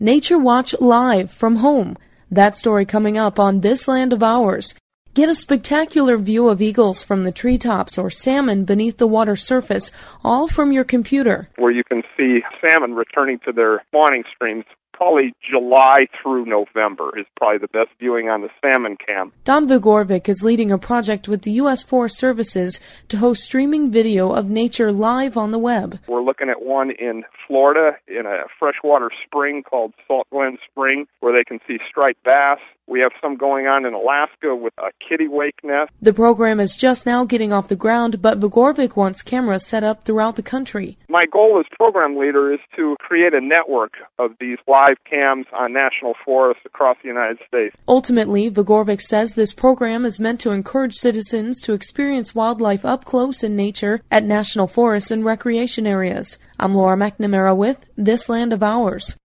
Nature Watch Live from home. That story coming up on This Land of Ours. Get a spectacular view of eagles from the treetops or salmon beneath the water surface, all from your computer. Where you can see salmon returning to their spawning streams. Probably July through November is probably the best viewing on the salmon cam. Don Vigorvik is leading a project with the U.S. Forest Services to host streaming video of nature live on the web. We're looking at one in Florida in a freshwater spring called Salt Glen Spring where they can see striped bass. We have some going on in Alaska with a kittiwake nest. The program is just now getting off the ground, but Vigorvik wants cameras set up throughout the country. My goal as program leader is to create a network of these live cams on national forests across the United States. Ultimately, Vigorvik says this program is meant to encourage citizens to experience wildlife up close in nature at national forests and recreation areas. I'm Laura McNamara with This Land of Ours.